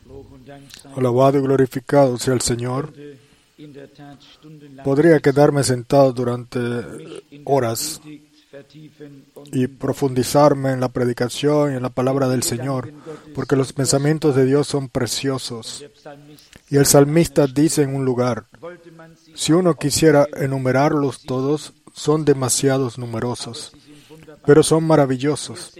Alabado y glorificado sea el Señor. Podría quedarme sentado durante horas y profundizarme en la predicación y en la palabra del Señor, porque los pensamientos de Dios son preciosos. Y el salmista dice en un lugar, si uno quisiera enumerarlos todos, son demasiados numerosos, pero son maravillosos.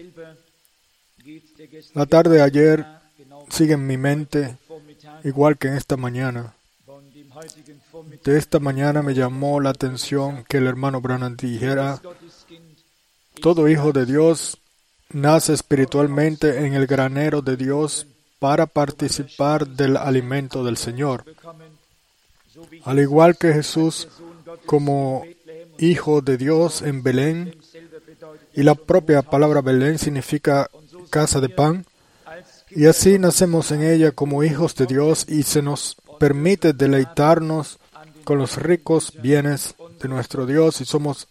La tarde de ayer sigue en mi mente, igual que en esta mañana. De esta mañana me llamó la atención que el hermano Branham dijera, todo hijo de Dios nace espiritualmente en el granero de Dios para participar del alimento del Señor. Al igual que Jesús como hijo de Dios en Belén, y la propia palabra Belén significa casa de pan, y así nacemos en ella como hijos de Dios y se nos permite deleitarnos con los ricos bienes de nuestro Dios y somos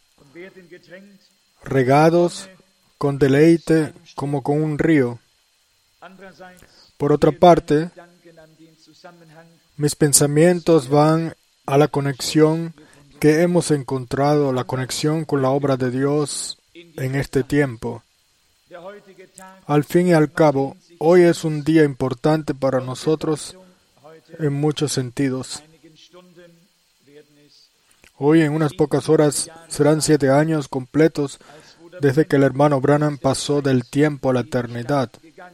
regados con deleite como con un río. Por otra parte, mis pensamientos van a la conexión que hemos encontrado, la conexión con la obra de Dios en este tiempo. Al fin y al cabo, hoy es un día importante para nosotros en muchos sentidos. Hoy, en unas pocas horas, serán 7 años completos desde que el hermano Branham pasó del tiempo a la eternidad.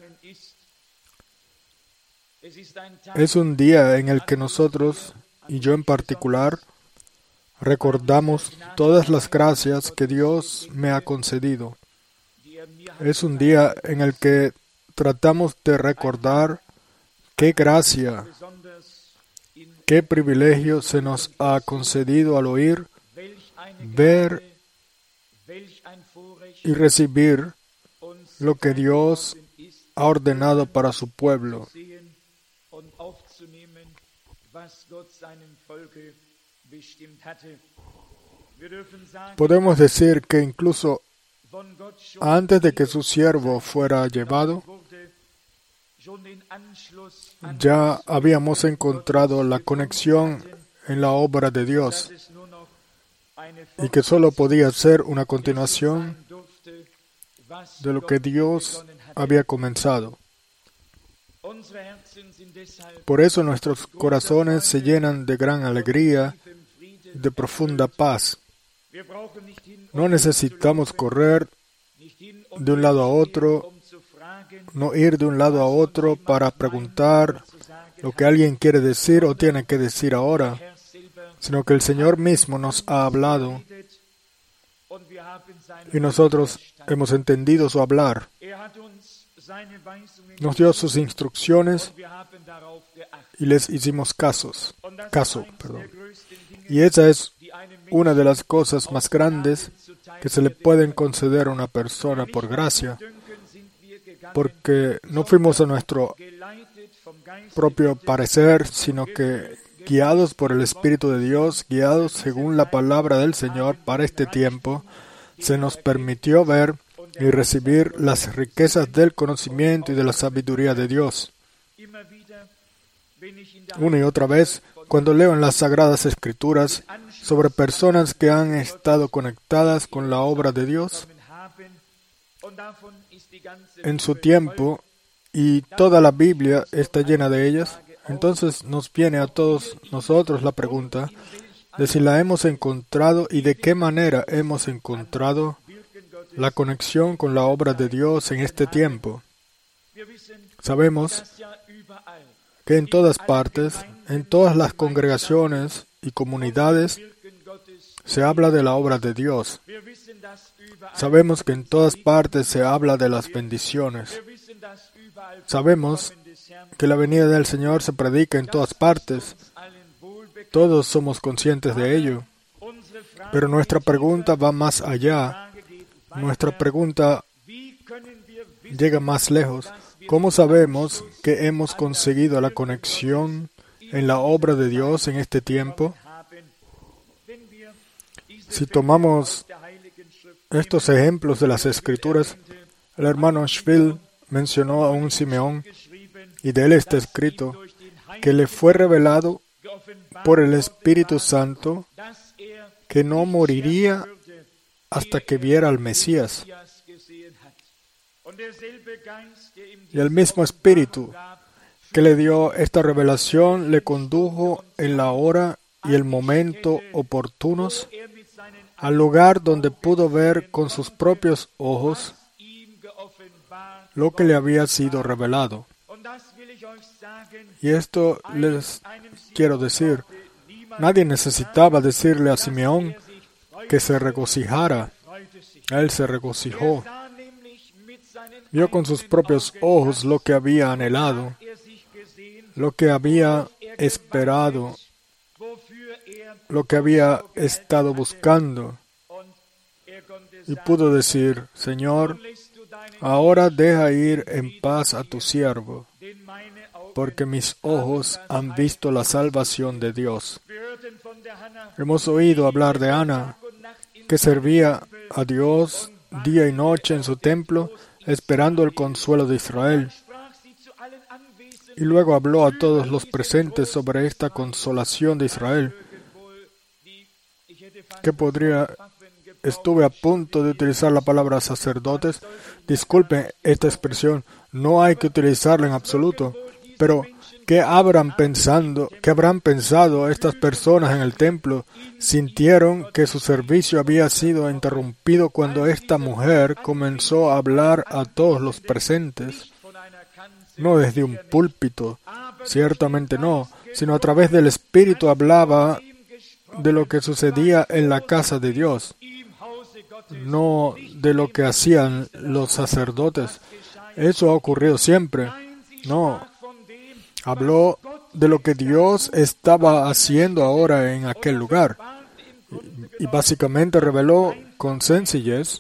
Es un día en el que nosotros, y yo en particular, recordamos todas las gracias que Dios me ha concedido. Es un día en el que tratamos de recordar qué gracia, qué privilegio se nos ha concedido al oír, ver y recibir lo que Dios ha ordenado para su pueblo. Podemos decir que incluso antes de que su siervo fuera llevado, ya habíamos encontrado la conexión en la obra de Dios y que solo podía ser una continuación de lo que Dios había comenzado. Por eso nuestros corazones se llenan de gran alegría y de profunda paz. No necesitamos correr de un lado a otro, no ir de un lado a otro para preguntar lo que alguien quiere decir o tiene que decir ahora, sino que el Señor mismo nos ha hablado y nosotros hemos entendido su hablar. Nos dio sus instrucciones y les hicimos caso. Y esa es una de las cosas más grandes que se le pueden conceder a una persona por gracia, porque no fuimos a nuestro propio parecer, sino que guiados por el Espíritu de Dios, guiados según la palabra del Señor para este tiempo, se nos permitió ver y recibir las riquezas del conocimiento y de la sabiduría de Dios. Una y otra vez, cuando leo en las Sagradas Escrituras sobre personas que han estado conectadas con la obra de Dios en su tiempo, y toda la Biblia está llena de ellas, entonces nos viene a todos nosotros la pregunta de si la hemos encontrado y de qué manera hemos encontrado la conexión con la obra de Dios en este tiempo. Sabemos que en todas partes, en todas las congregaciones y comunidades, se habla de la obra de Dios. Sabemos que en todas partes se habla de las bendiciones. Sabemos que la venida del Señor se predica en todas partes. Todos somos conscientes de ello. Pero nuestra pregunta va más allá. Nuestra pregunta llega más lejos. ¿Cómo sabemos que hemos conseguido la conexión en la obra de Dios en este tiempo? Si tomamos estos ejemplos de las Escrituras, el hermano Schwill mencionó a un Simeón Y de él está escrito que le fue revelado por el Espíritu Santo que no moriría hasta que viera al Mesías. Y el mismo Espíritu que le dio esta revelación le condujo en la hora y el momento oportunos al lugar donde pudo ver con sus propios ojos lo que le había sido revelado. Y esto les quiero decir, nadie necesitaba decirle a Simeón que se regocijara. Él se regocijó. Vio con sus propios ojos lo que había anhelado, lo que había esperado, lo que había estado buscando. Y pudo decir, Señor, ahora deja ir en paz a tu siervo, porque mis ojos han visto la salvación de Dios. Hemos oído hablar de Ana, que servía a Dios día y noche en su templo, esperando el consuelo de Israel. Y luego habló a todos los presentes sobre esta consolación de Israel. Estuve a punto de utilizar la palabra sacerdotes. Disculpen esta expresión, no hay que utilizarla en absoluto. Pero, ¿qué habrán pensado estas personas en el templo? Sintieron que su servicio había sido interrumpido cuando esta mujer comenzó a hablar a todos los presentes. No desde un púlpito, ciertamente no, sino a través del Espíritu hablaba de lo que sucedía en la casa de Dios, no de lo que hacían los sacerdotes. Eso ha ocurrido siempre. No. Habló de lo que Dios estaba haciendo ahora en aquel lugar. Y básicamente reveló con sencillez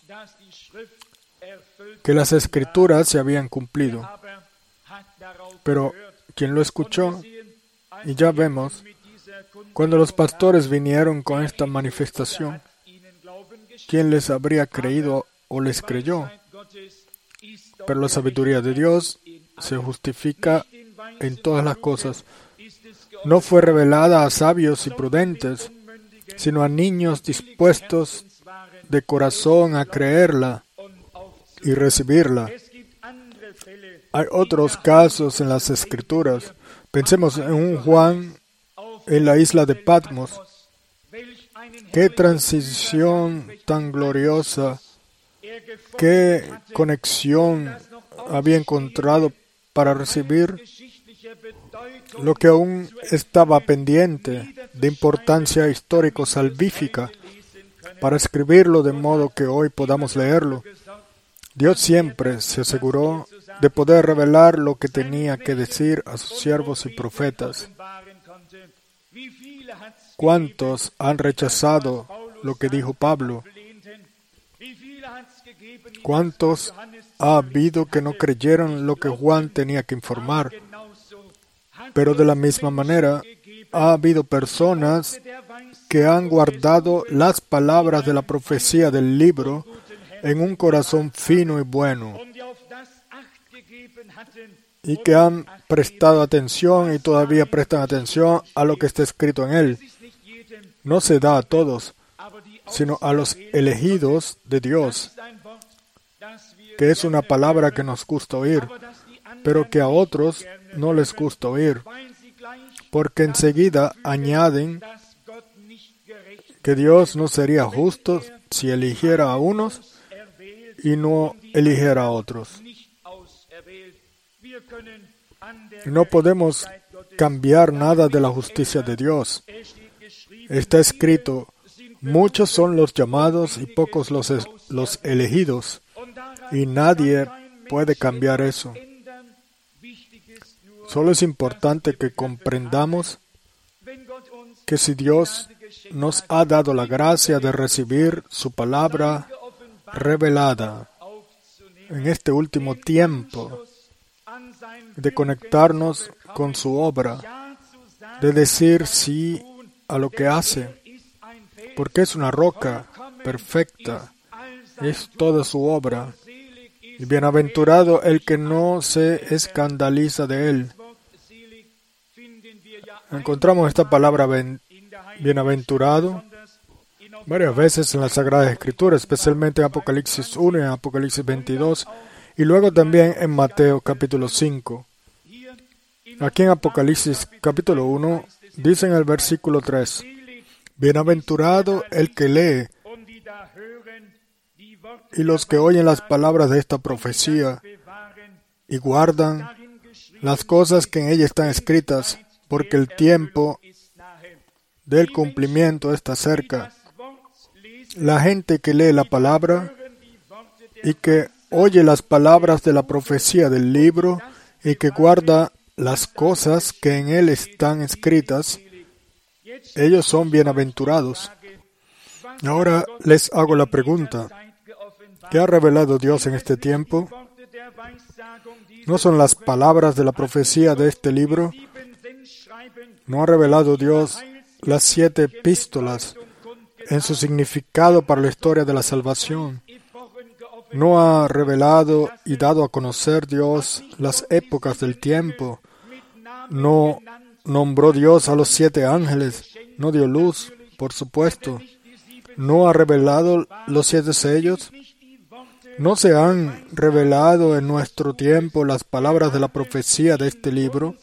que las Escrituras se habían cumplido. Pero quien lo escuchó, y ya vemos, cuando los pastores vinieron con esta manifestación, ¿quién les habría creído o les creyó? Pero la sabiduría de Dios se justifica en todas las cosas. No fue revelada a sabios y prudentes, sino a niños dispuestos de corazón a creerla y recibirla. Hay otros casos en las Escrituras. Pensemos en un Juan en la isla de Patmos. Qué transición tan gloriosa, qué conexión había encontrado para recibir lo que aún estaba pendiente de importancia histórico-salvífica, para escribirlo de modo que hoy podamos leerlo. Dios siempre se aseguró de poder revelar lo que tenía que decir a sus siervos y profetas. ¿Cuántos han rechazado lo que dijo Pablo? ¿Cuántos ha habido que no creyeron lo que Juan tenía que informar? Pero de la misma manera, ha habido personas que han guardado las palabras de la profecía del libro en un corazón fino y bueno, y que han prestado atención y todavía prestan atención a lo que está escrito en él. No se da a todos, sino a los elegidos de Dios, que es una palabra que nos gusta oír, pero que a otros no les gusta oír, porque enseguida añaden que Dios no sería justo si eligiera a unos y no eligiera a otros. No podemos cambiar nada de la justicia de Dios. Está escrito, muchos son los llamados y pocos los elegidos, y nadie puede cambiar eso. Solo es importante que comprendamos que si Dios nos ha dado la gracia de recibir su palabra revelada en este último tiempo, de conectarnos con su obra, de decir sí a lo que hace, porque es una roca perfecta, es toda su obra, Y bienaventurado el que no se escandaliza de él. Encontramos esta palabra bienaventurado varias veces en la Sagrada Escritura, especialmente en Apocalipsis 1 y en Apocalipsis 22, y luego también en Mateo capítulo 5. Aquí en Apocalipsis capítulo 1 dice en el versículo 3, bienaventurado el que lee y los que oyen las palabras de esta profecía y guardan las cosas que en ella están escritas, porque el tiempo del cumplimiento está cerca. La gente que lee la palabra y que oye las palabras de la profecía del libro y que guarda las cosas que en él están escritas, ellos son bienaventurados. Ahora les hago la pregunta, ¿qué ha revelado Dios en este tiempo? ¿No son las palabras de la profecía de este libro? ¿No ha revelado Dios las 7 epístolas en su significado para la historia de la salvación? ¿No ha revelado y dado a conocer Dios las épocas del tiempo? ¿No nombró Dios a los 7 ángeles? ¿No dio luz, por supuesto? ¿No ha revelado los 7 sellos? ¿No se han revelado en nuestro tiempo las palabras de la profecía de este libro?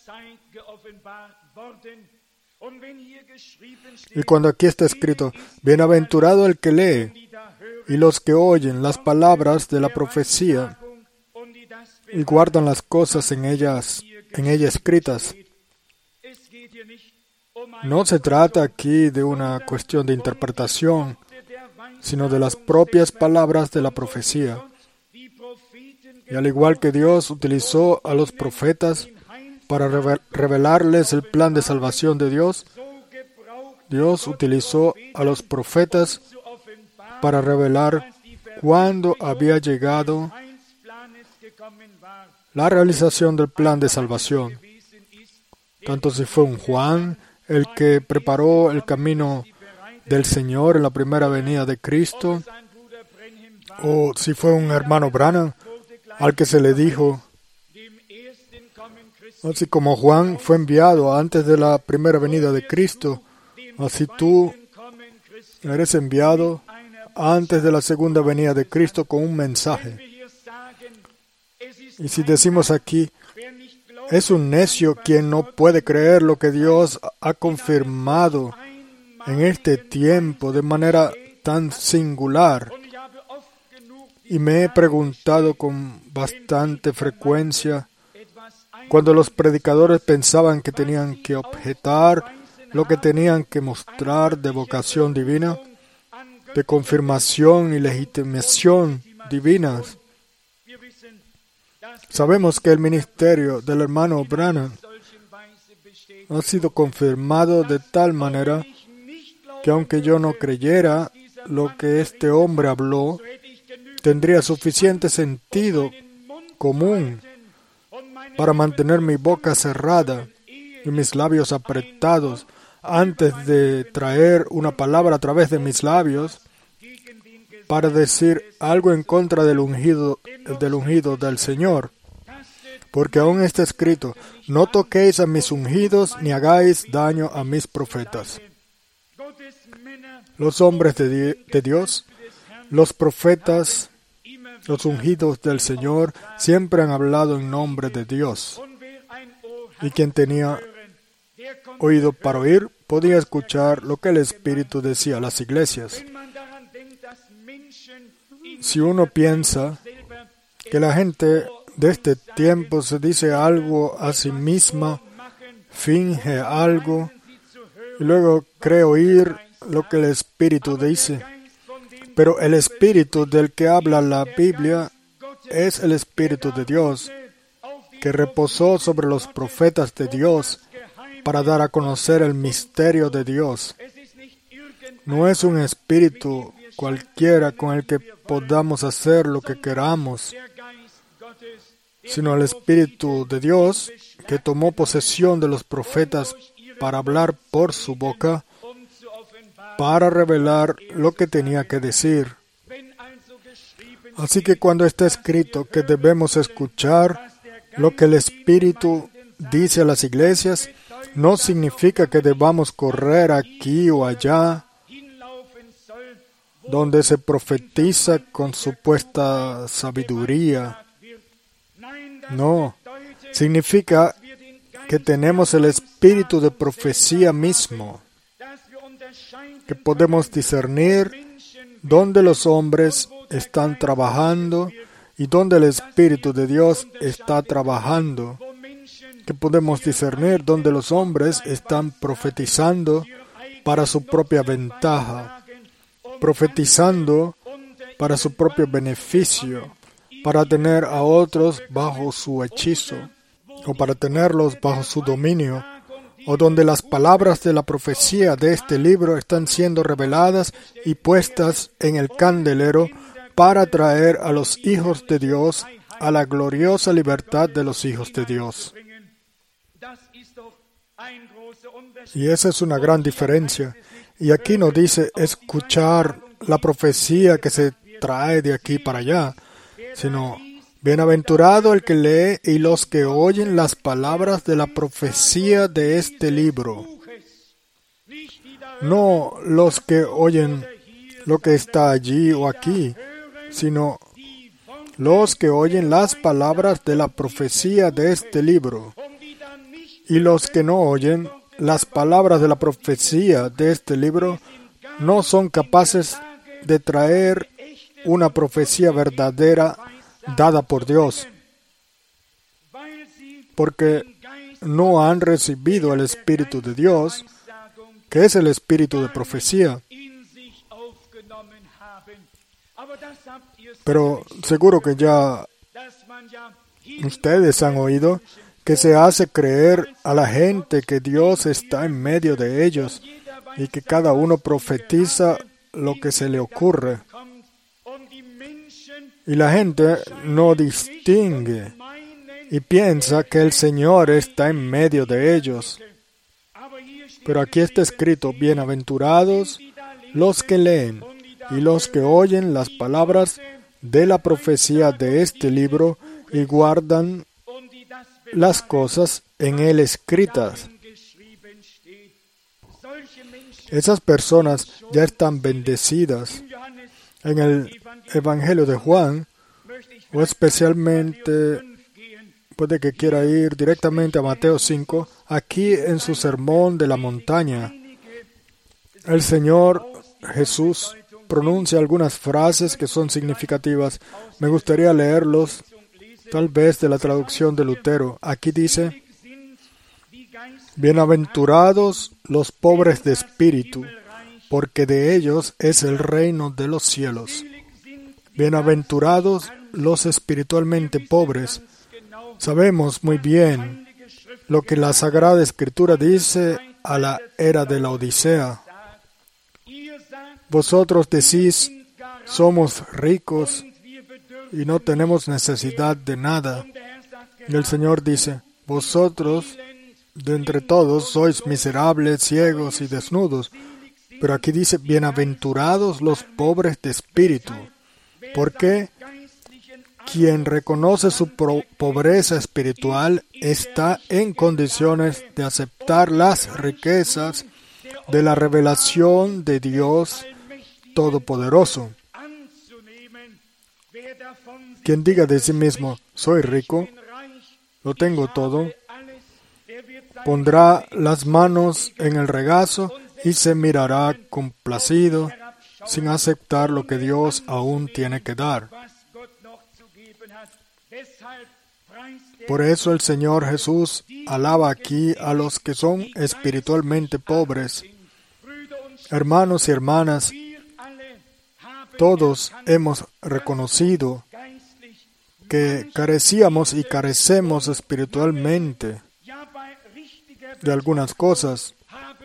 Y cuando aquí está escrito, bienaventurado el que lee y los que oyen las palabras de la profecía y guardan las cosas en ella escritas. No se trata aquí de una cuestión de interpretación, sino de las propias palabras de la profecía. Y al igual que Dios utilizó a los profetas para revelarles el plan de salvación de Dios, Dios utilizó a los profetas para revelar cuándo había llegado la realización del plan de salvación. Tanto si fue un Juan el que preparó el camino del Señor en la primera venida de Cristo, o si fue un hermano Branham al que se le dijo, así como Juan fue enviado antes de la primera venida de Cristo, así tú eres enviado antes de la segunda venida de Cristo con un mensaje. Y si decimos aquí, es un necio quien no puede creer lo que Dios ha confirmado en este tiempo de manera tan singular. Y me he preguntado con bastante frecuencia, cuando los predicadores pensaban que tenían que objetar lo que tenían que mostrar de vocación divina, de confirmación y legitimación divinas. Sabemos que el ministerio del hermano Branham ha sido confirmado de tal manera que aunque yo no creyera lo que este hombre habló, tendría suficiente sentido común para mantener mi boca cerrada y mis labios apretados antes de traer una palabra a través de mis labios para decir algo en contra del ungido del Señor. Porque aún está escrito, no toquéis a mis ungidos ni hagáis daño a mis profetas. Los hombres de Dios, los profetas, los ungidos del Señor, siempre han hablado en nombre de Dios. Y quien tenía oído para oír, podía escuchar lo que el Espíritu decía a las iglesias. Si uno piensa que la gente de este tiempo se dice algo a sí misma, finge algo, y luego cree oír lo que el Espíritu dice. Pero el Espíritu del que habla la Biblia es el Espíritu de Dios, que reposó sobre los profetas de Dios para dar a conocer el misterio de Dios. No es un espíritu cualquiera con el que podamos hacer lo que queramos, sino el Espíritu de Dios que tomó posesión de los profetas para hablar por su boca, para revelar lo que tenía que decir. Así que cuando está escrito que debemos escuchar lo que el Espíritu dice a las iglesias, no significa que debamos correr aquí o allá, donde se profetiza con supuesta sabiduría. No, significa que tenemos el espíritu de profecía mismo, que podemos discernir dónde los hombres están trabajando y dónde el Espíritu de Dios está trabajando, que podemos discernir dónde los hombres están profetizando para su propia ventaja, profetizando para su propio beneficio, para tener a otros bajo su hechizo, o para tenerlos bajo su dominio, o donde las palabras de la profecía de este libro están siendo reveladas y puestas en el candelero para traer a los hijos de Dios a la gloriosa libertad de los hijos de Dios. Y esa es una gran diferencia. Y aquí no dice escuchar la profecía que se trae de aquí para allá, sino bienaventurado el que lee y los que oyen las palabras de la profecía de este libro. No los que oyen lo que está allí o aquí, sino los que oyen las palabras de la profecía de este libro. Y los que no oyen las palabras de la profecía de este libro no son capaces de traer una profecía verdadera dada por Dios, porque no han recibido el Espíritu de Dios, que es el Espíritu de profecía. Pero seguro que ya ustedes han oído que se hace creer a la gente que Dios está en medio de ellos y que cada uno profetiza lo que se le ocurre. Y la gente no distingue y piensa que el Señor está en medio de ellos. Pero aquí está escrito, bienaventurados los que leen y los que oyen las palabras de la profecía de este libro y guardan las cosas en él escritas. Esas personas ya están bendecidas. En el Evangelio de Juan, o especialmente, puede que quiera ir directamente a Mateo 5, aquí en su sermón de la montaña, el Señor Jesús pronuncia algunas frases que son significativas. Me gustaría leerlos, tal vez de la traducción de Lutero. Aquí dice, bienaventurados los pobres de espíritu, porque de ellos es el reino de los cielos. Bienaventurados los espiritualmente pobres. Sabemos muy bien lo que la Sagrada Escritura dice a la era de la Odisea. Vosotros decís, somos ricos y no tenemos necesidad de nada. Y el Señor dice, vosotros de entre todos sois miserables, ciegos y desnudos. Pero aquí dice, bienaventurados los pobres de espíritu, porque quien reconoce su pobreza espiritual está en condiciones de aceptar las riquezas de la revelación de Dios Todopoderoso. Quien diga de sí mismo, soy rico, lo tengo todo, pondrá las manos en el regazo y se mirará complacido, sin aceptar lo que Dios aún tiene que dar. Por eso el Señor Jesús alaba aquí a los que son espiritualmente pobres. Hermanos y hermanas, todos hemos reconocido que carecíamos y carecemos espiritualmente de algunas cosas.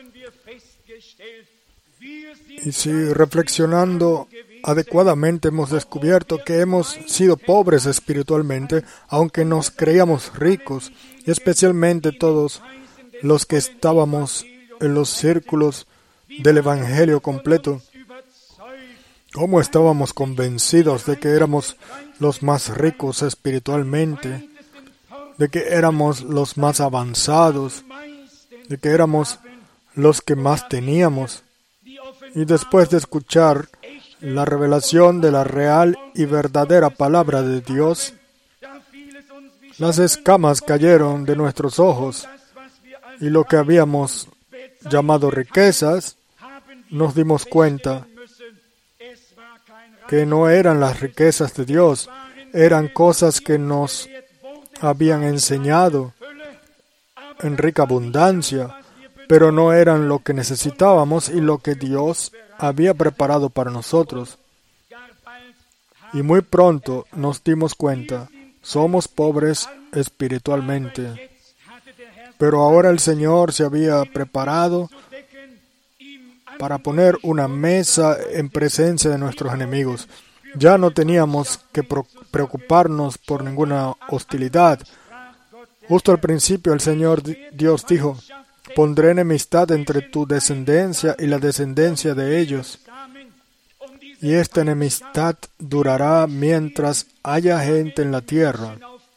Y si reflexionando adecuadamente hemos descubierto que hemos sido pobres espiritualmente, aunque nos creíamos ricos, y especialmente todos los que estábamos en los círculos del Evangelio completo, cómo estábamos convencidos de que éramos los más ricos espiritualmente, de que éramos los más avanzados, de que éramos los que más teníamos. Y después de escuchar la revelación de la real y verdadera palabra de Dios, las escamas cayeron de nuestros ojos y lo que habíamos llamado riquezas, nos dimos cuenta que no eran las riquezas de Dios, eran cosas que nos habían enseñado en rica abundancia, pero no eran lo que necesitábamos y lo que Dios había preparado para nosotros. Y muy pronto nos dimos cuenta, somos pobres espiritualmente, pero ahora el Señor se había preparado para poner una mesa en presencia de nuestros enemigos. Ya no teníamos que preocuparnos por ninguna hostilidad. Justo al principio el Señor Dios dijo, pondré enemistad entre tu descendencia y la descendencia de ellos. Y esta enemistad durará mientras haya gente en la tierra.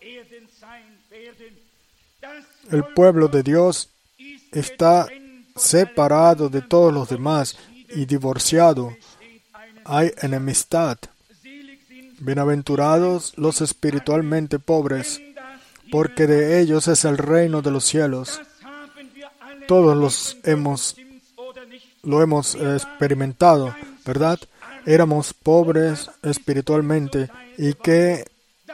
El pueblo de Dios está separado de todos los demás y divorciado. Hay enemistad. Bienaventurados los espiritualmente pobres, porque de ellos es el reino de los cielos. Todos lo hemos experimentado, ¿verdad? Éramos pobres espiritualmente. ¿Y qué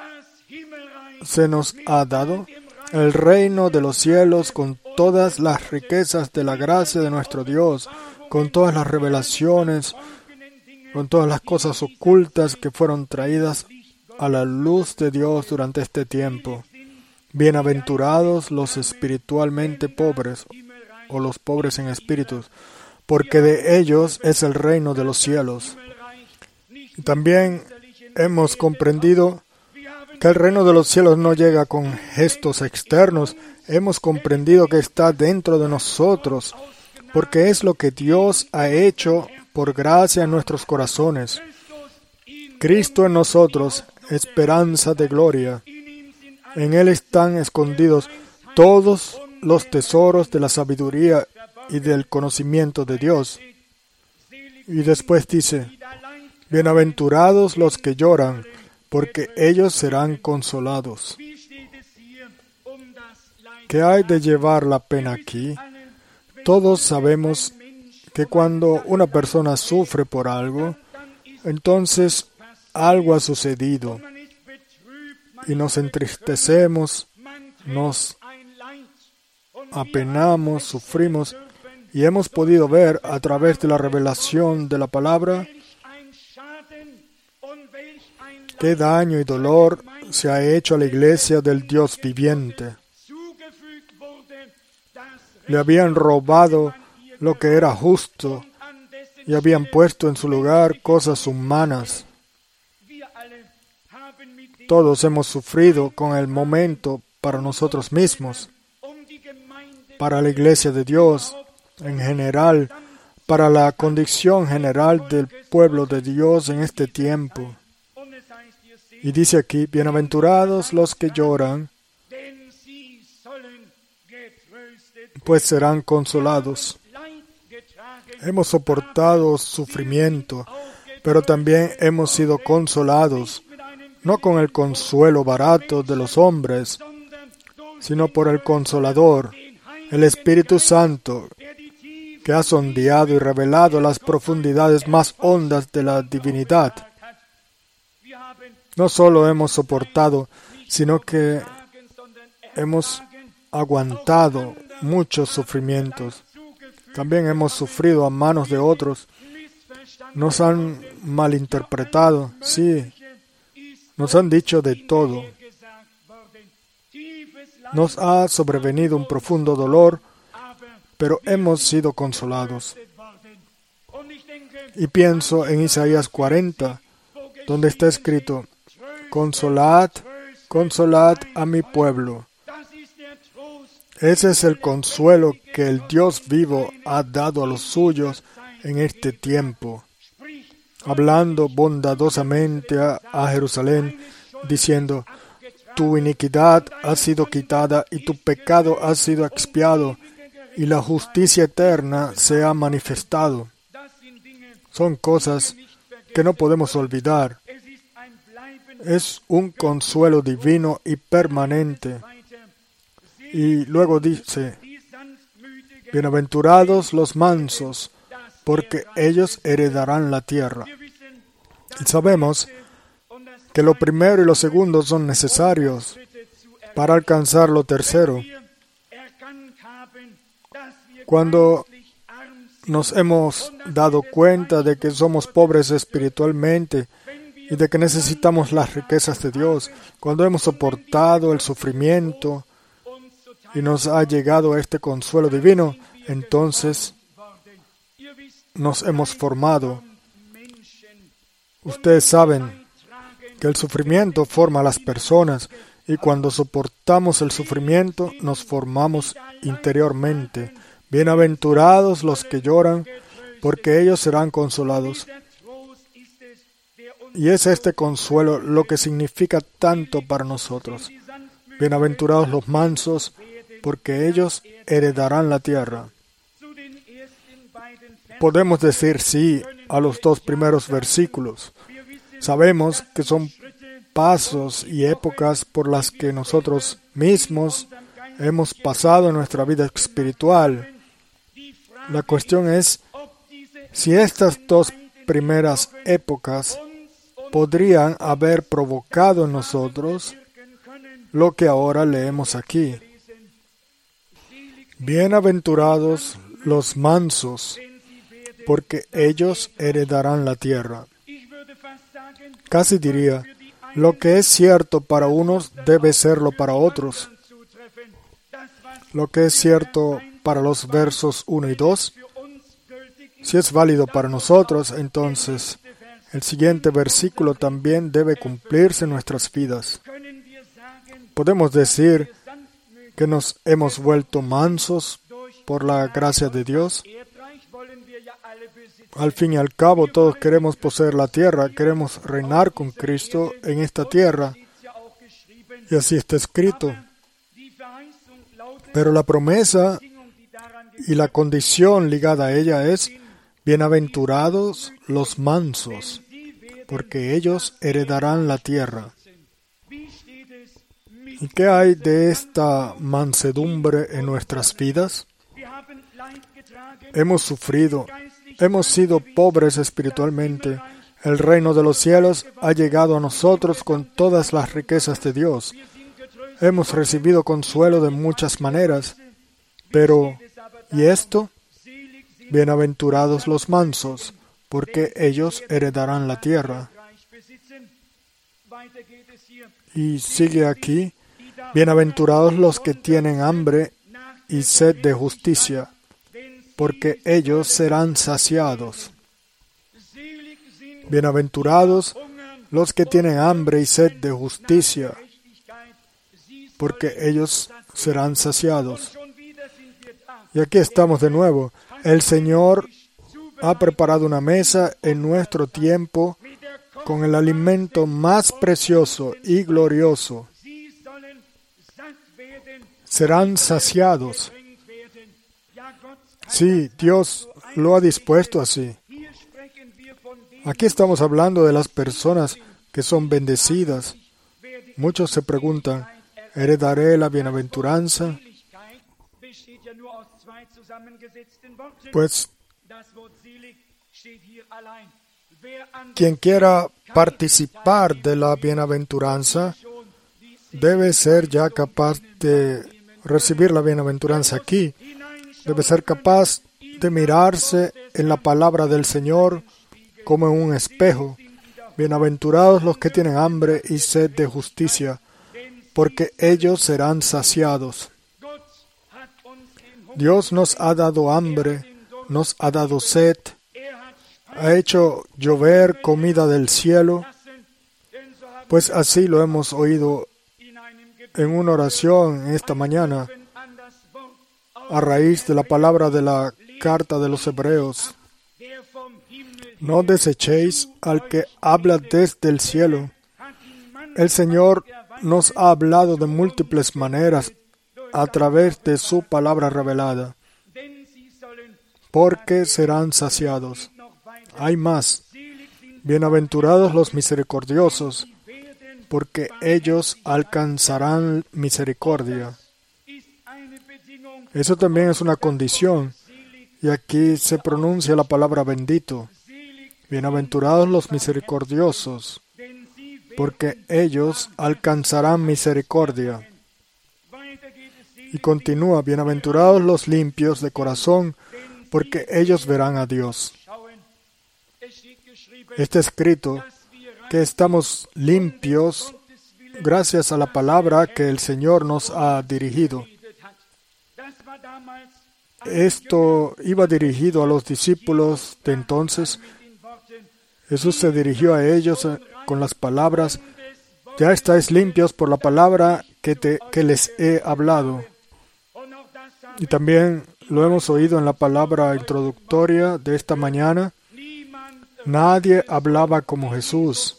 se nos ha dado? El reino de los cielos con todas las riquezas de la gracia de nuestro Dios, con todas las revelaciones, con todas las cosas ocultas que fueron traídas a la luz de Dios durante este tiempo. Bienaventurados los espiritualmente pobres, o los pobres en espíritus, porque de ellos es el reino de los cielos. También hemos comprendido que el reino de los cielos no llega con gestos externos. Hemos comprendido que está dentro de nosotros, porque es lo que Dios ha hecho por gracia en nuestros corazones. Cristo en nosotros, esperanza de gloria. En Él están escondidos todos los tesoros de la sabiduría y del conocimiento de Dios. Y después dice, bienaventurados los que lloran, porque ellos serán consolados. ¿Qué hay de llevar la pena aquí? Todos sabemos que cuando una persona sufre por algo, entonces algo ha sucedido y nos entristecemos, nos apenamos, sufrimos y hemos podido ver a través de la revelación de la palabra qué daño y dolor se ha hecho a la iglesia del Dios viviente. Le habían robado lo que era justo y habían puesto en su lugar cosas humanas. Todos hemos sufrido con el momento para nosotros mismos, para la iglesia de Dios en general, para la condición general del pueblo de Dios en este tiempo. Y dice aquí, bienaventurados los que lloran, pues serán consolados. Hemos soportado sufrimiento, pero también hemos sido consolados, no con el consuelo barato de los hombres, sino por el Consolador, el Espíritu Santo, que ha sondeado y revelado las profundidades más hondas de la divinidad. No solo hemos soportado, sino que hemos aguantado muchos sufrimientos. También hemos sufrido a manos de otros. Nos han malinterpretado, sí. Nos han dicho de todo. Nos ha sobrevenido un profundo dolor, pero hemos sido consolados. Y pienso en Isaías 40, donde está escrito, consolad, consolad a mi pueblo. Ese es el consuelo que el Dios vivo ha dado a los suyos en este tiempo. hablando bondadosamente a Jerusalén, diciendo: tu iniquidad ha sido quitada y tu pecado ha sido expiado, y la justicia eterna se ha manifestado. Son cosas que no podemos olvidar. Es un consuelo divino y permanente. Y luego dice: bienaventurados los mansos, porque ellos heredarán la tierra. Y sabemos que lo primero y lo segundo son necesarios para alcanzar lo tercero. Cuando nos hemos dado cuenta de que somos pobres espiritualmente y de que necesitamos las riquezas de Dios, cuando hemos soportado el sufrimiento y nos ha llegado este consuelo divino, entonces nos hemos formado. Ustedes saben que el sufrimiento forma a las personas, y cuando soportamos el sufrimiento nos formamos interiormente. Bienaventurados los que lloran, porque ellos serán consolados. Y es este consuelo lo que significa tanto para nosotros. Bienaventurados los mansos, porque ellos heredarán la tierra. Podemos decir sí a los dos primeros versículos. Sabemos que son pasos y épocas por las que nosotros mismos hemos pasado en nuestra vida espiritual. La cuestión es si estas dos primeras épocas podrían haber provocado en nosotros lo que ahora leemos aquí. Bienaventurados los mansos, porque ellos heredarán la tierra. Casi diría, lo que es cierto para unos debe serlo para otros. Lo que es cierto para los versos 1 y 2, si es válido para nosotros, entonces el siguiente versículo también debe cumplirse en nuestras vidas. Podemos decir que nos hemos vuelto mansos por la gracia de Dios. Al fin y al cabo, todos queremos poseer la tierra, queremos reinar con Cristo en esta tierra. Y así está escrito. Pero la promesa y la condición ligada a ella es: bienaventurados los mansos, porque ellos heredarán la tierra. ¿Y qué hay de esta mansedumbre en nuestras vidas? Hemos sufrido, hemos sido pobres espiritualmente. El reino de los cielos ha llegado a nosotros con todas las riquezas de Dios. Hemos recibido consuelo de muchas maneras. Pero, ¿y esto? Bienaventurados los mansos, porque ellos heredarán la tierra. Y sigue aquí: bienaventurados los que tienen hambre y sed de justicia, porque ellos serán saciados. Bienaventurados los que tienen hambre y sed de justicia, porque ellos serán saciados. Y aquí estamos de nuevo. El Señor ha preparado una mesa en nuestro tiempo con el alimento más precioso y glorioso. Serán saciados. Sí, Dios lo ha dispuesto así. Aquí estamos hablando de las personas que son bendecidas. Muchos se preguntan: ¿heredaré la bienaventuranza? Pues, quien quiera participar de la bienaventuranza debe ser ya capaz de recibir la bienaventuranza aquí. Debe ser capaz de mirarse en la palabra del Señor como en un espejo. Bienaventurados los que tienen hambre y sed de justicia, porque ellos serán saciados. Dios nos ha dado hambre, nos ha dado sed, ha hecho llover comida del cielo, pues así lo hemos oído en una oración esta mañana, a raíz de la palabra de la carta de los Hebreos. No desechéis al que habla desde el cielo. El Señor nos ha hablado de múltiples maneras a través de su palabra revelada, porque serán saciados. Hay más. Bienaventurados los misericordiosos, porque ellos alcanzarán misericordia. Eso también es una condición, y aquí se pronuncia la palabra bendito. Bienaventurados los misericordiosos, porque ellos alcanzarán misericordia. Y continúa, bienaventurados los limpios de corazón, porque ellos verán a Dios. Está escrito que estamos limpios gracias a la palabra que el Señor nos ha dirigido. Esto iba dirigido a los discípulos de entonces. Jesús se dirigió a ellos con las palabras: ya estáis limpios por la palabra que les he hablado. Y también lo hemos oído en la palabra introductoria de esta mañana. Nadie hablaba como Jesús.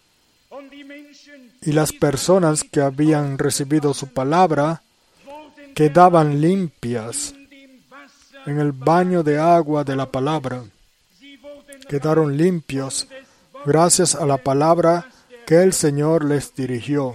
Y las personas que habían recibido su palabra quedaban limpias en el baño de agua de la palabra. Quedaron limpios gracias a la palabra que el Señor les dirigió.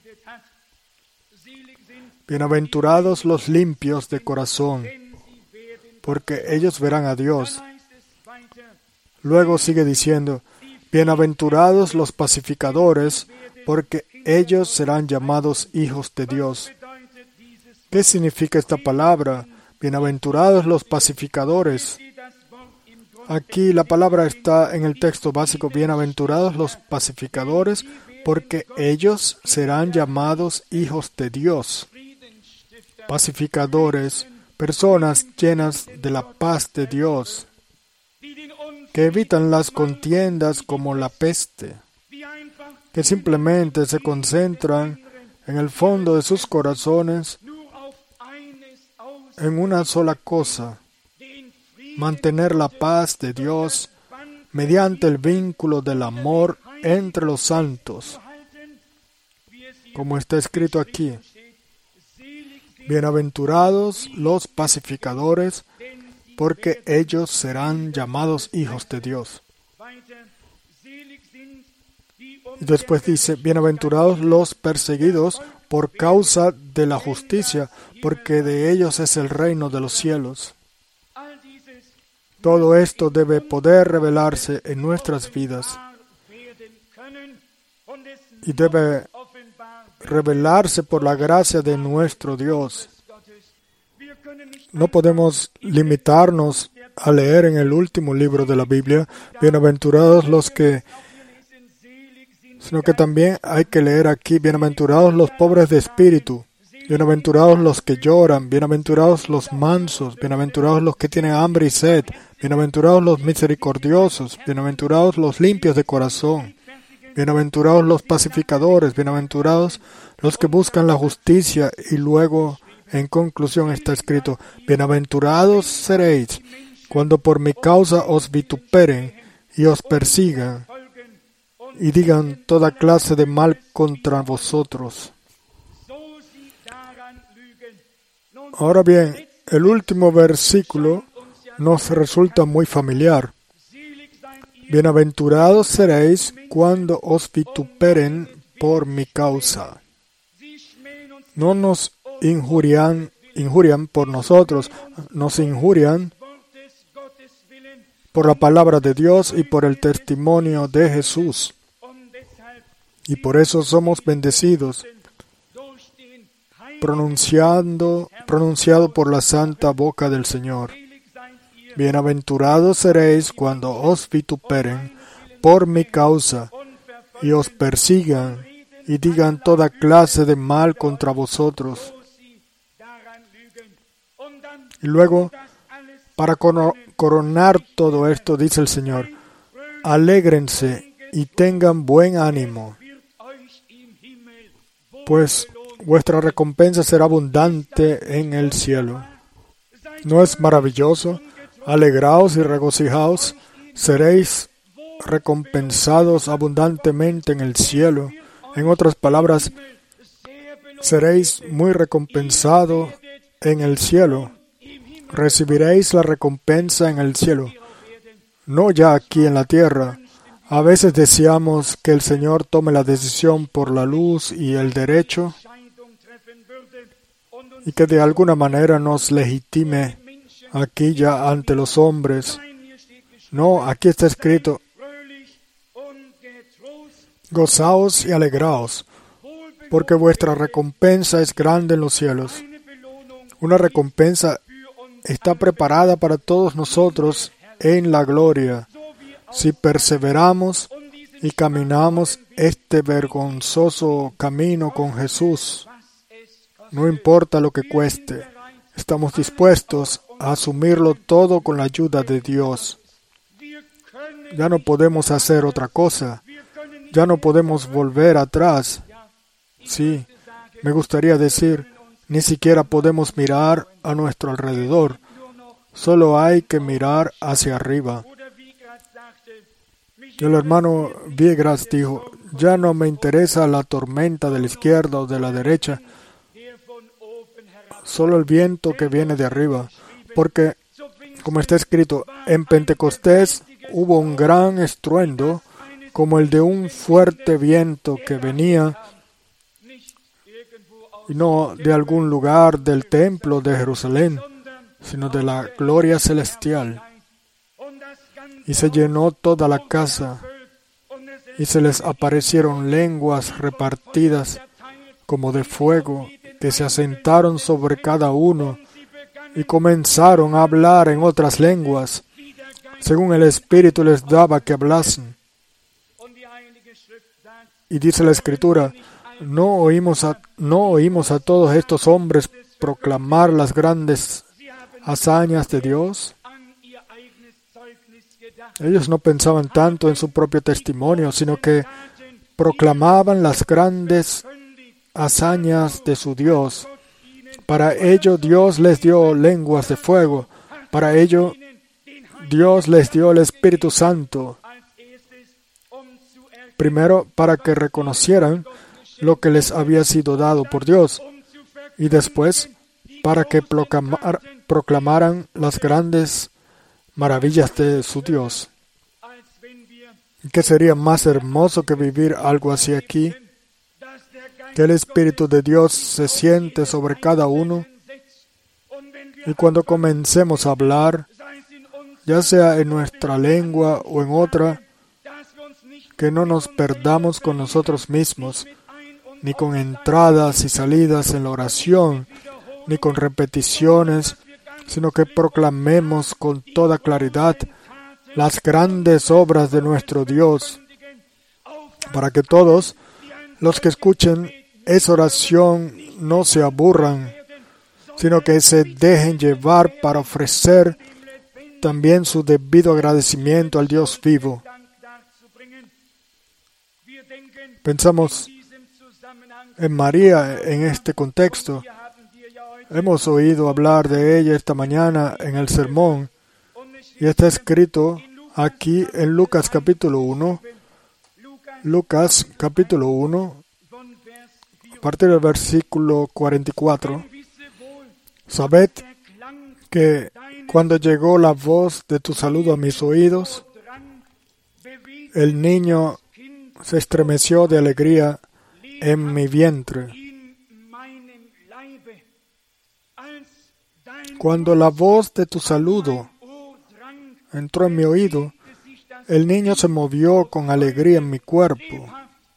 Bienaventurados los limpios de corazón, porque ellos verán a Dios. Luego sigue diciendo, bienaventurados los pacificadores, porque ellos serán llamados hijos de Dios. ¿Qué significa esta palabra? Bienaventurados los pacificadores. Aquí la palabra está en el texto básico, bienaventurados los pacificadores, porque ellos serán llamados hijos de Dios. Pacificadores, personas llenas de la paz de Dios, que evitan las contiendas como la peste, que simplemente se concentran en el fondo de sus corazones en una sola cosa: mantener la paz de Dios mediante el vínculo del amor entre los santos, como está escrito aquí. Bienaventurados los pacificadores, porque ellos serán llamados hijos de Dios. Y después dice, bienaventurados los perseguidos por causa de la justicia, porque de ellos es el reino de los cielos. Todo esto debe poder revelarse en nuestras vidas y debe revelarse por la gracia de nuestro Dios. No podemos limitarnos a leer en el último libro de la Biblia, bienaventurados los que, sino que también hay que leer aquí, bienaventurados los pobres de espíritu, bienaventurados los que lloran, bienaventurados los mansos, bienaventurados los que tienen hambre y sed, bienaventurados los misericordiosos, bienaventurados los limpios de corazón, bienaventurados los pacificadores, bienaventurados los que buscan la justicia. Y luego, en conclusión, está escrito, bienaventurados seréis cuando por mi causa os vituperen y os persigan y digan toda clase de mal contra vosotros. Ahora bien, el último versículo nos resulta muy familiar. Bienaventurados seréis cuando os vituperen por mi causa. No nos injurian por nosotros, nos injurian por la palabra de Dios y por el testimonio de Jesús. Y por eso somos bendecidos, pronunciado por la santa boca del Señor. Bienaventurados seréis cuando os vituperen por mi causa y os persigan y digan toda clase de mal contra vosotros. Y luego, para coronar todo esto, dice el Señor, alégrense y tengan buen ánimo, pues vuestra recompensa será abundante en el cielo. ¿No es maravilloso? Alegraos y regocijaos, seréis recompensados abundantemente en el cielo. En otras palabras, seréis muy recompensados en el cielo. Recibiréis la recompensa en el cielo, no ya aquí en la tierra. A veces deseamos que el Señor tome la decisión por la luz y el derecho y que de alguna manera nos legitime aquí ya ante los hombres. No, aquí está escrito: gozaos y alegraos, porque vuestra recompensa es grande en los cielos. Una recompensa está preparada para todos nosotros en la gloria, si perseveramos y caminamos este vergonzoso camino con Jesús. No importa lo que cueste, estamos dispuestos a asumirlo todo con la ayuda de Dios. Ya no podemos hacer otra cosa. Ya no podemos volver atrás. Sí, me gustaría decir, ni siquiera podemos mirar a nuestro alrededor. Solo hay que mirar hacia arriba. El hermano Viegras dijo: ya no me interesa la tormenta de la izquierda o de la derecha, solo el viento que viene de arriba. Porque, como está escrito, en Pentecostés hubo un gran estruendo, como el de un fuerte viento que venía, y no de algún lugar del templo de Jerusalén, sino de la gloria celestial. Y se llenó toda la casa, y se les aparecieron lenguas repartidas como de fuego, que se asentaron sobre cada uno, y comenzaron a hablar en otras lenguas, según el Espíritu les daba que hablasen. Y dice la Escritura: ¿no oímos a todos estos hombres proclamar las grandes hazañas de Dios? Ellos no pensaban tanto en su propio testimonio, sino que proclamaban las grandes hazañas de su Dios. Para ello Dios les dio lenguas de fuego. Para ello Dios les dio el Espíritu Santo. Primero, para que reconocieran lo que les había sido dado por Dios. Y después, para que proclamaran las grandes maravillas de su Dios. ¿Qué sería más hermoso que vivir algo así aquí? Que el Espíritu de Dios se siente sobre cada uno, y cuando comencemos a hablar, ya sea en nuestra lengua o en otra, que no nos perdamos con nosotros mismos, ni con entradas y salidas en la oración, ni con repeticiones, sino que proclamemos con toda claridad las grandes obras de nuestro Dios, para que todos los que escuchen esa oración no se aburran, sino que se dejen llevar para ofrecer también su debido agradecimiento al Dios vivo. Pensamos en María en este contexto. Hemos oído hablar de ella esta mañana en el sermón, y está escrito aquí en Lucas capítulo 1. Lucas capítulo 1, a partir del versículo 44. Sabed que cuando llegó la voz de tu saludo a mis oídos, el niño se estremeció de alegría en mi vientre. Cuando la voz de tu saludo entró en mi oído, el niño se movió con alegría en mi cuerpo.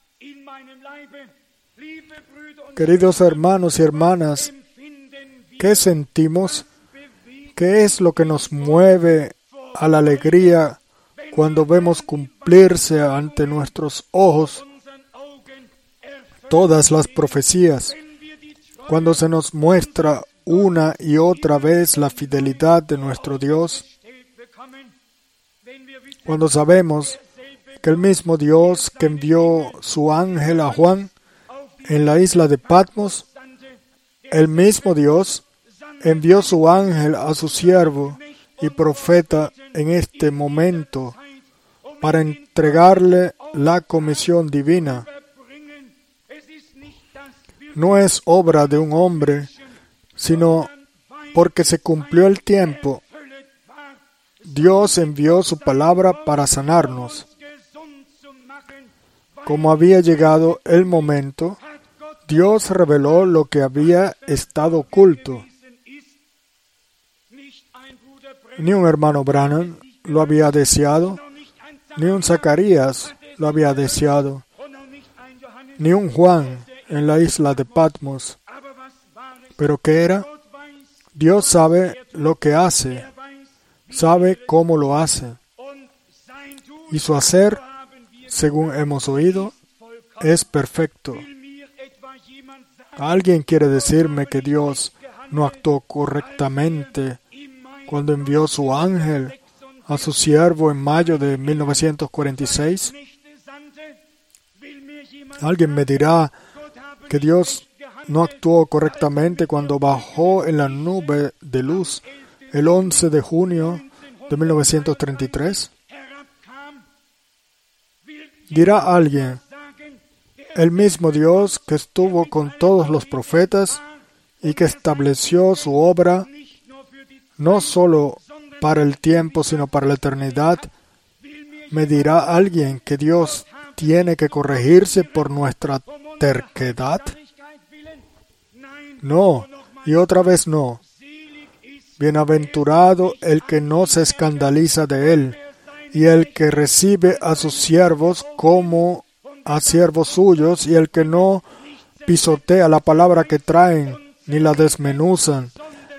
Queridos hermanos y hermanas, ¿qué sentimos? ¿Qué es lo que nos mueve a la alegría cuando vemos cumplirse ante nuestros ojos todas las profecías? Cuando se nos muestra una y otra vez la fidelidad de nuestro Dios. Cuando sabemos que el mismo Dios que envió su ángel a Juan en la isla de Patmos, el mismo Dios envió su ángel a su siervo y profeta en este momento para entregarle la comisión divina. No es obra de un hombre, sino porque se cumplió el tiempo. Dios envió su palabra para sanarnos. Como había llegado el momento, Dios reveló lo que había estado oculto. Ni un hermano Branham lo había deseado, ni un Zacarías lo había deseado, ni un Juan en la isla de Patmos. ¿Pero qué era? Dios sabe lo que hace, sabe cómo lo hace. Y su hacer, según hemos oído, es perfecto. ¿Alguien quiere decirme que Dios no actuó correctamente cuando envió su ángel a su siervo en mayo de 1946? Alguien me dirá que Dios no actuó correctamente cuando bajó en la nube de luz el 11 de junio de 1933. Dirá alguien, el mismo Dios que estuvo con todos los profetas y que estableció su obra no solo para el tiempo, sino para la eternidad. Me dirá alguien que Dios tiene que corregirse por nuestra terquedad. No, y otra vez no. Bienaventurado el que no se escandaliza de él, y el que recibe a sus siervos como a siervos suyos, y el que no pisotea la palabra que traen, ni la desmenuza,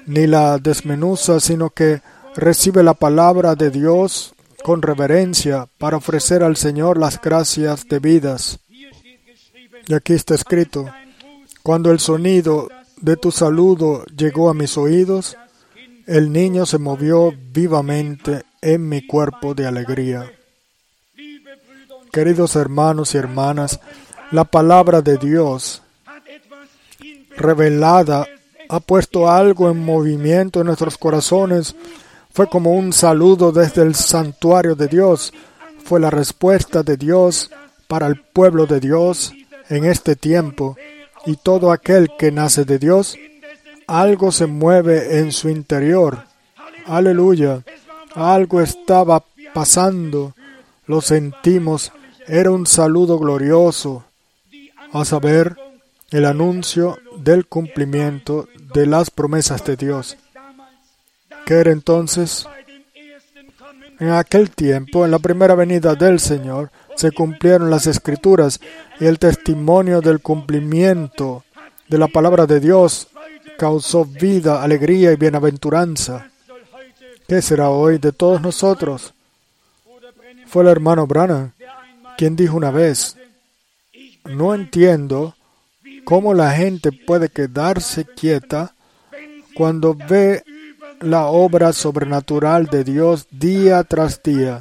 sino que recibe la palabra de Dios con reverencia para ofrecer al Señor las gracias debidas. Y aquí está escrito, cuando el sonido de tu saludo llegó a mis oídos, el niño se movió vivamente en mi cuerpo de alegría. Queridos hermanos y hermanas, la palabra de Dios revelada ha puesto algo en movimiento en nuestros corazones. Fue como un saludo desde el santuario de Dios. Fue la respuesta de Dios para el pueblo de Dios en este tiempo. Y todo aquel que nace de Dios, algo se mueve en su interior. Aleluya. Algo estaba pasando. Lo sentimos. Era un saludo glorioso. A saber, el anuncio del cumplimiento de las promesas de Dios. ¿Qué era entonces? En aquel tiempo, en la primera venida del Señor, se cumplieron las Escrituras y el testimonio del cumplimiento de la palabra de Dios causó vida, alegría y bienaventuranza. ¿Qué será hoy de todos nosotros? Fue el hermano Branham quien dijo una vez, no entiendo cómo la gente puede quedarse quieta cuando ve la obra sobrenatural de Dios día tras día.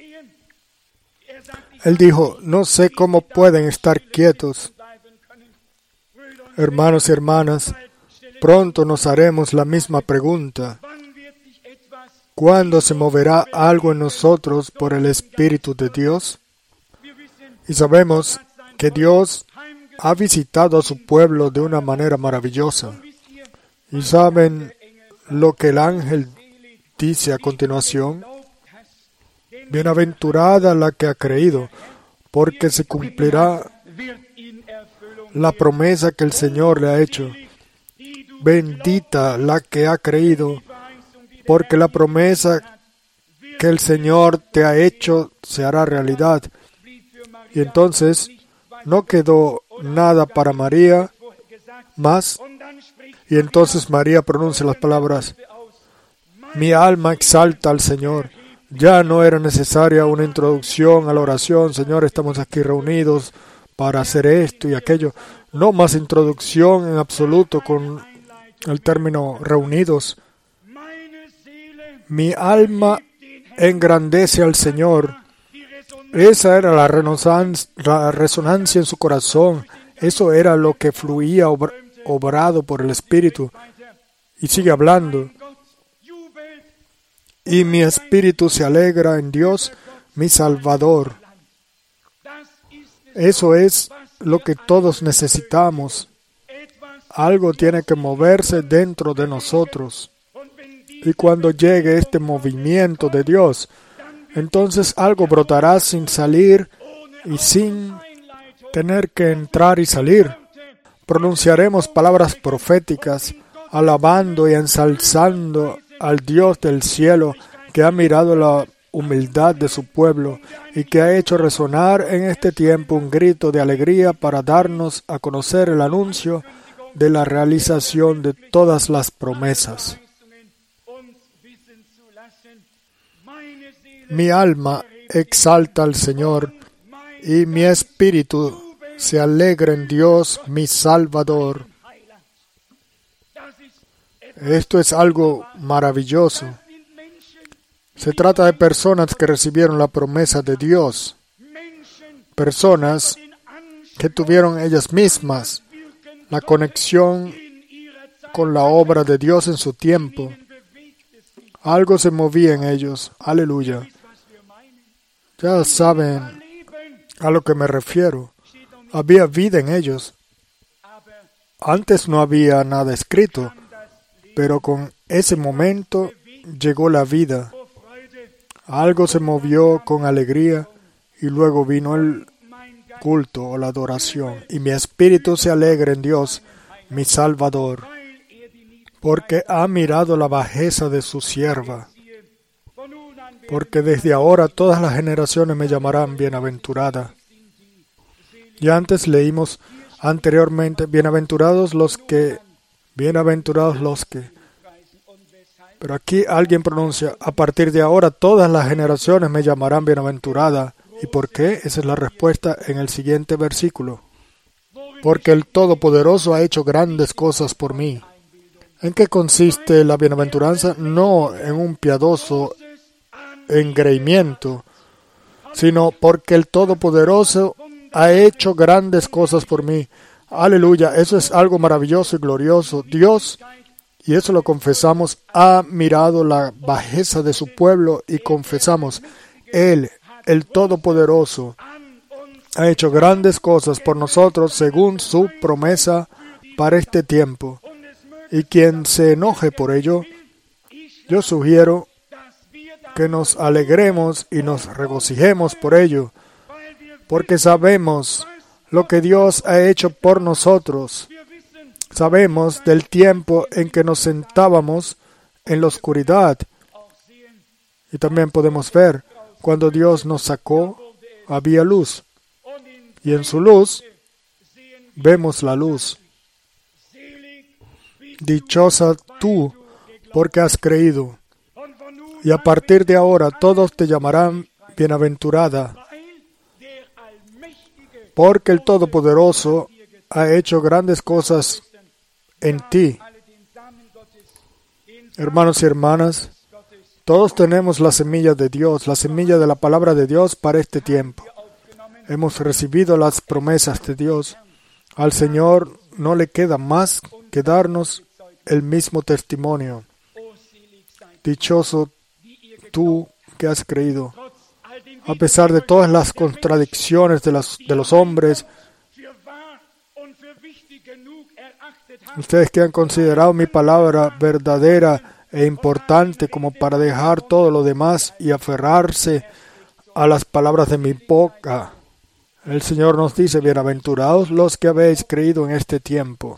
Él dijo, no sé cómo pueden estar quietos. Hermanos y hermanas, pronto nos haremos la misma pregunta. ¿Cuándo se moverá algo en nosotros por el Espíritu de Dios? Y sabemos que Dios ha visitado a su pueblo de una manera maravillosa. ¿Y saben lo que el ángel dice a continuación? Bienaventurada la que ha creído, porque se cumplirá la promesa que el Señor le ha hecho. Bendita la que ha creído, porque la promesa que el Señor te ha hecho se hará realidad. Y entonces no quedó nada para María más. Y entonces María pronuncia las palabras, mi alma exalta al Señor. Ya no era necesaria una introducción a la oración, Señor, estamos aquí reunidos para hacer esto y aquello. No más introducción en absoluto con el término reunidos. Mi alma engrandece al Señor. Esa era la resonancia en su corazón. Eso era lo que fluía obrado por el Espíritu. Y sigue hablando. Y mi espíritu se alegra en Dios, mi Salvador. Eso es lo que todos necesitamos. Algo tiene que moverse dentro de nosotros. Y cuando llegue este movimiento de Dios, entonces algo brotará sin salir y sin tener que entrar y salir. Pronunciaremos palabras proféticas, alabando y ensalzando al Dios del cielo que ha mirado la humildad de su pueblo y que ha hecho resonar en este tiempo un grito de alegría para darnos a conocer el anuncio de la realización de todas las promesas. Mi alma exalta al Señor y mi espíritu se alegra en Dios, mi Salvador. Esto es algo maravilloso. Se trata de personas que recibieron la promesa de Dios, personas que tuvieron ellas mismas la conexión con la obra de Dios en su tiempo. Algo se movía en ellos. Aleluya. Ya saben a lo que me refiero. Había vida en ellos. Antes no había nada escrito, pero con ese momento llegó la vida. Algo se movió con alegría y luego vino el culto o la adoración. Y mi espíritu se alegra en Dios, mi Salvador, porque ha mirado la bajeza de su sierva. Porque desde ahora todas las generaciones me llamarán bienaventurada. Ya antes leímos anteriormente, bienaventurados los que. Pero aquí alguien pronuncia, a partir de ahora todas las generaciones me llamarán bienaventurada. ¿Y por qué? Esa es la respuesta en el siguiente versículo. Porque el Todopoderoso ha hecho grandes cosas por mí. ¿En qué consiste la bienaventuranza? No en un piadoso engreimiento, sino porque el Todopoderoso ha hecho grandes cosas por mí. Aleluya, eso es algo maravilloso y glorioso. Dios, y eso lo confesamos, ha mirado la bajeza de su pueblo y confesamos, Él, el Todopoderoso, ha hecho grandes cosas por nosotros según su promesa para este tiempo. Y quien se enoje por ello, yo sugiero que nos alegremos y nos regocijemos por ello, porque sabemos lo que Dios ha hecho por nosotros. Sabemos del tiempo en que nos sentábamos en la oscuridad. Y también podemos ver, cuando Dios nos sacó, había luz. Y en su luz, vemos la luz. Dichosa tú, porque has creído. Y a partir de ahora todos te llamarán bienaventurada, porque el Todopoderoso ha hecho grandes cosas en ti. Hermanos y hermanas, todos tenemos la semilla de Dios, la semilla de la palabra de Dios para este tiempo. Hemos recibido las promesas de Dios. Al Señor no le queda más que darnos el mismo testimonio. Dichoso tú que has creído. A pesar de todas las contradicciones de los hombres, ustedes que han considerado mi palabra verdadera e importante como para dejar todo lo demás y aferrarse a las palabras de mi boca. El Señor nos dice, bienaventurados los que habéis creído en este tiempo.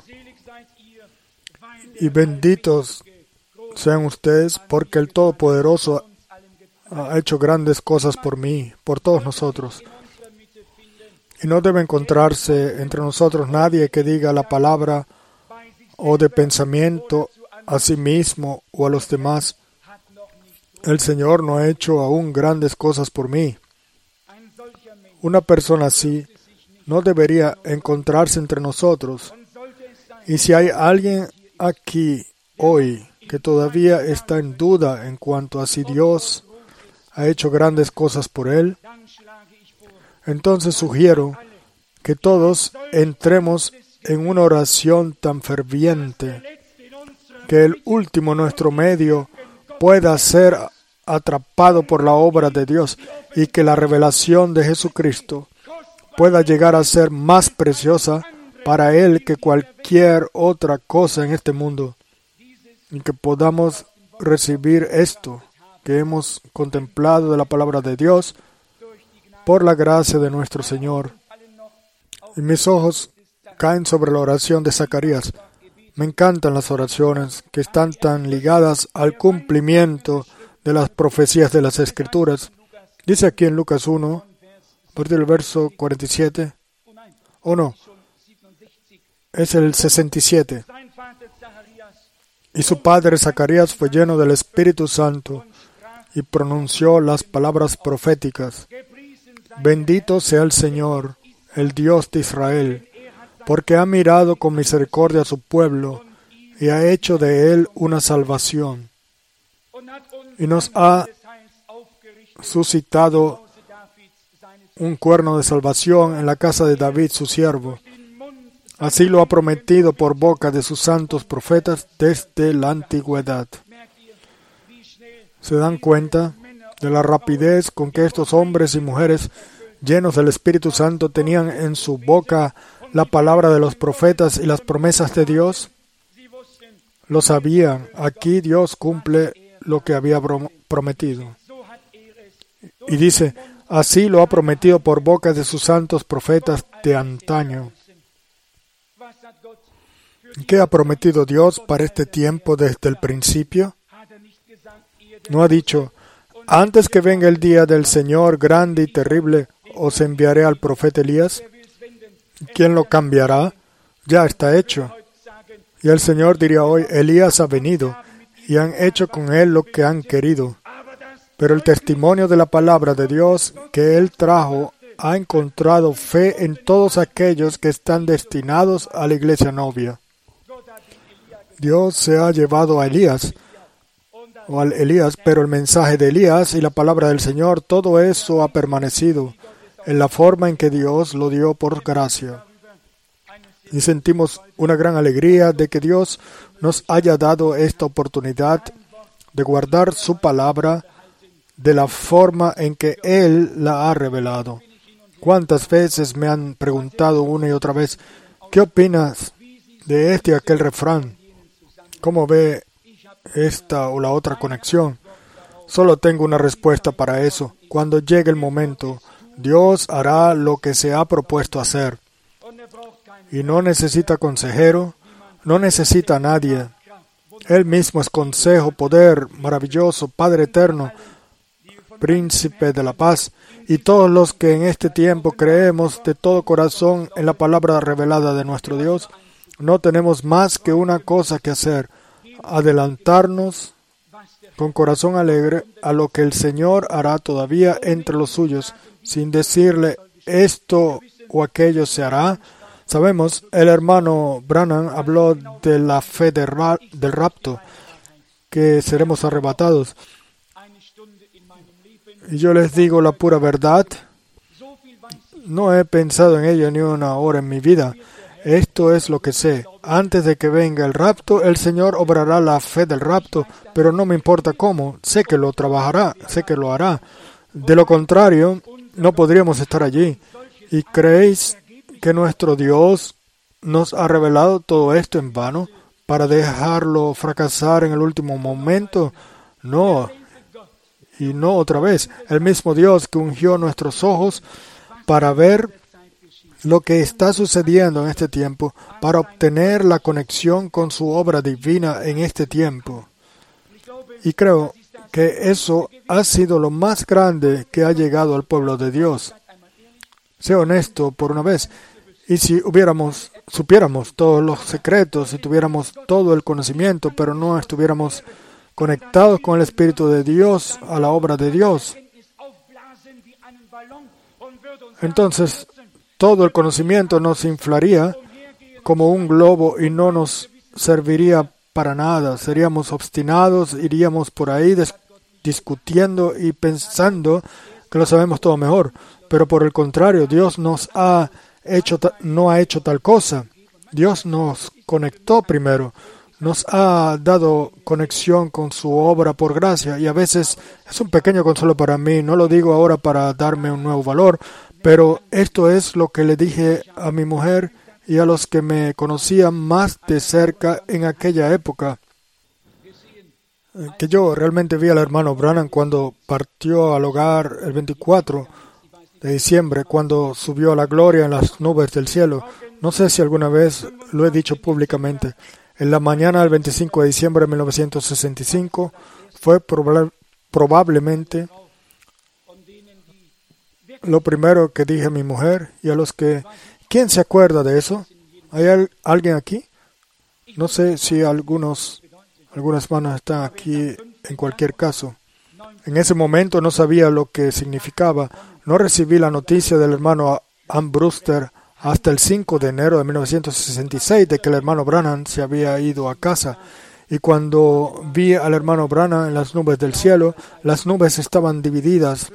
Y benditos sean ustedes, porque el Todopoderoso ha hecho grandes cosas por mí, por todos nosotros. Y no debe encontrarse entre nosotros nadie que diga la palabra o de pensamiento a sí mismo o a los demás. El Señor no ha hecho aún grandes cosas por mí. Una persona así no debería encontrarse entre nosotros. Y si hay alguien aquí hoy que todavía está en duda en cuanto a si Dios ha hecho grandes cosas por él, entonces sugiero que todos entremos en una oración tan ferviente que el último nuestro medio pueda ser atrapado por la obra de Dios y que la revelación de Jesucristo pueda llegar a ser más preciosa para él que cualquier otra cosa en este mundo, y que podamos recibir esto que hemos contemplado de la palabra de Dios por la gracia de nuestro Señor. Y mis ojos caen sobre la oración de Zacarías. Me encantan las oraciones que están tan ligadas al cumplimiento de las profecías de las Escrituras. Dice aquí en Lucas 1, a partir del verso 47, o no, es el 67. Y su padre Zacarías fue lleno del Espíritu Santo y pronunció las palabras proféticas. Bendito sea el Señor, el Dios de Israel, porque ha mirado con misericordia a su pueblo y ha hecho de él una salvación. Y nos ha suscitado un cuerno de salvación en la casa de David, su siervo. Así lo ha prometido por boca de sus santos profetas desde la antigüedad. ¿Se dan cuenta de la rapidez con que estos hombres y mujeres llenos del Espíritu Santo tenían en su boca la palabra de los profetas y las promesas de Dios? Lo sabían. Aquí Dios cumple lo que había prometido. Y dice, así lo ha prometido por boca de sus santos profetas de antaño. ¿Qué ha prometido Dios para este tiempo desde el principio? No ha dicho, antes que venga el día del Señor grande y terrible, os enviaré al profeta Elías. ¿Quién lo cambiará? Ya está hecho. Y el Señor diría hoy, Elías ha venido, y han hecho con él lo que han querido. Pero el testimonio de la palabra de Dios que él trajo ha encontrado fe en todos aquellos que están destinados a la iglesia novia. Dios se ha llevado a Elías, o al Elías, pero el mensaje de Elías y la palabra del Señor, todo eso ha permanecido en la forma en que Dios lo dio por gracia. Y sentimos una gran alegría de que Dios nos haya dado esta oportunidad de guardar su palabra de la forma en que Él la ha revelado. ¿Cuántas veces me han preguntado una y otra vez, ¿qué opinas de este y aquel refrán? ¿Cómo ve esta o la otra conexión? Solo tengo una respuesta para eso. Cuando llegue el momento, Dios hará lo que se ha propuesto hacer. Y no necesita consejero, no necesita a nadie. Él mismo es consejo, poder, maravilloso, Padre eterno, Príncipe de la paz. Y todos los que en este tiempo creemos de todo corazón en la palabra revelada de nuestro Dios, no tenemos más que una cosa que hacer: adelantarnos con corazón alegre a lo que el Señor hará todavía entre los suyos, sin decirle esto o aquello se hará. Sabemos, el hermano Branham habló de la fe del rapto, que seremos arrebatados. Y yo les digo la pura verdad, no he pensado en ello ni una hora en mi vida. Esto es lo que sé. Antes de que venga el rapto, el Señor obrará la fe del rapto, pero no me importa cómo. Sé que lo trabajará, sé que lo hará. De lo contrario, no podríamos estar allí. ¿Y creéis que nuestro Dios nos ha revelado todo esto en vano para dejarlo fracasar en el último momento? No. Y no otra vez. El mismo Dios que ungió nuestros ojos para ver lo que está sucediendo en este tiempo, para obtener la conexión con su obra divina en este tiempo. Y creo que eso ha sido lo más grande que ha llegado al pueblo de Dios. Sé honesto por una vez. Y si supiéramos todos los secretos, si tuviéramos todo el conocimiento, pero no estuviéramos conectados con el Espíritu de Dios, a la obra de Dios, entonces todo el conocimiento nos inflaría como un globo y no nos serviría para nada. Seríamos obstinados, iríamos por ahí discutiendo y pensando que lo sabemos todo mejor. Pero por el contrario, Dios no ha hecho tal cosa. Dios nos conectó primero. nos ha dado conexión con su obra por gracia, y a veces es un pequeño consuelo para mí. No lo digo ahora para darme un nuevo valor, pero esto es lo que le dije a mi mujer y a los que me conocían más de cerca en aquella época, que yo realmente vi al hermano Branham cuando partió al hogar el 24 de diciembre, cuando subió a la gloria en las nubes del cielo. No sé si alguna vez lo he dicho públicamente. En la mañana del 25 de diciembre de 1965 fue probablemente lo primero que dije a mi mujer y a los que... ¿Quién se acuerda de eso? ¿Hay alguien aquí? No sé si algunas manos están aquí en cualquier caso. En ese momento no sabía lo que significaba. No recibí la noticia del hermano Ann Brewster hasta el 5 de enero de 1966 de que el hermano Branham se había ido a casa. Y cuando vi al hermano Branham en las nubes del cielo, las nubes estaban divididas.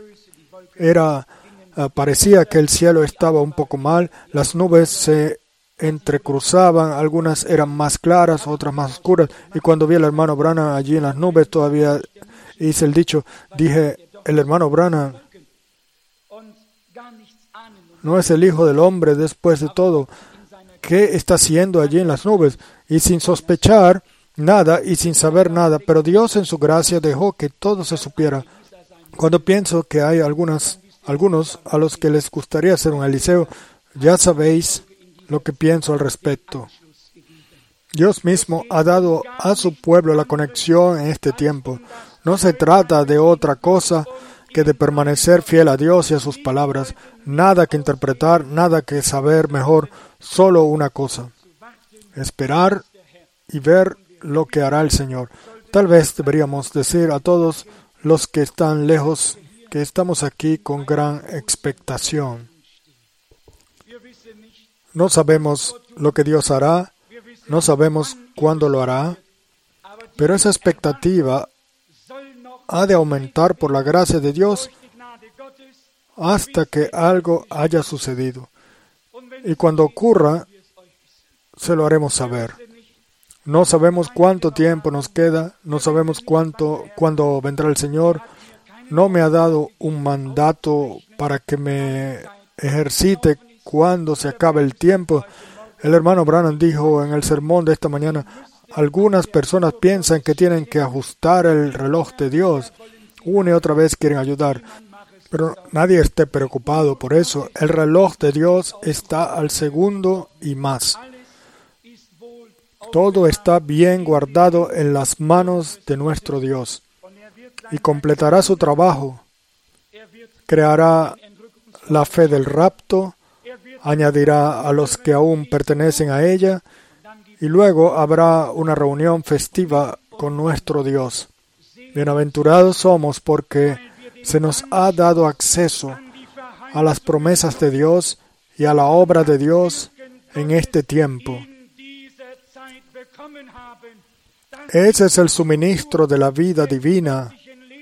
Parecía que el cielo estaba un poco mal, las nubes se entrecruzaban, algunas eran más claras, otras más oscuras. Y cuando vi al hermano Branham allí en las nubes, todavía hice el dicho, dije, el hermano Branham no es el Hijo del Hombre después de todo. ¿Qué está haciendo allí en las nubes? Y sin sospechar nada y sin saber nada, pero Dios en su gracia dejó que todo se supiera. Cuando pienso que hay algunos a los que les gustaría ser un Eliseo, ya sabéis lo que pienso al respecto. Dios mismo ha dado a su pueblo la conexión en este tiempo. No se trata de otra cosa que de permanecer fiel a Dios y a sus palabras. Nada que interpretar, nada que saber mejor, solo una cosa: esperar y ver lo que hará el Señor. Tal vez deberíamos decir a todos los que están lejos que estamos aquí con gran expectación. No sabemos lo que Dios hará, no sabemos cuándo lo hará, pero esa expectativa ha de aumentar por la gracia de Dios hasta que algo haya sucedido. Y cuando ocurra, se lo haremos saber. No sabemos cuánto tiempo nos queda, no sabemos cuándo vendrá el Señor. No me ha dado un mandato para que me ejercite cuando se acabe el tiempo. El hermano Branham dijo en el sermón de esta mañana, algunas personas piensan que tienen que ajustar el reloj de Dios. Una y otra vez quieren ayudar. Pero nadie esté preocupado por eso. El reloj de Dios está al segundo y más. Todo está bien guardado en las manos de nuestro Dios. Y completará su trabajo. Creará la fe del rapto. Añadirá a los que aún pertenecen a ella. Y luego habrá una reunión festiva con nuestro Dios. Bienaventurados somos porque se nos ha dado acceso a las promesas de Dios y a la obra de Dios en este tiempo. Ese es el suministro de la vida divina.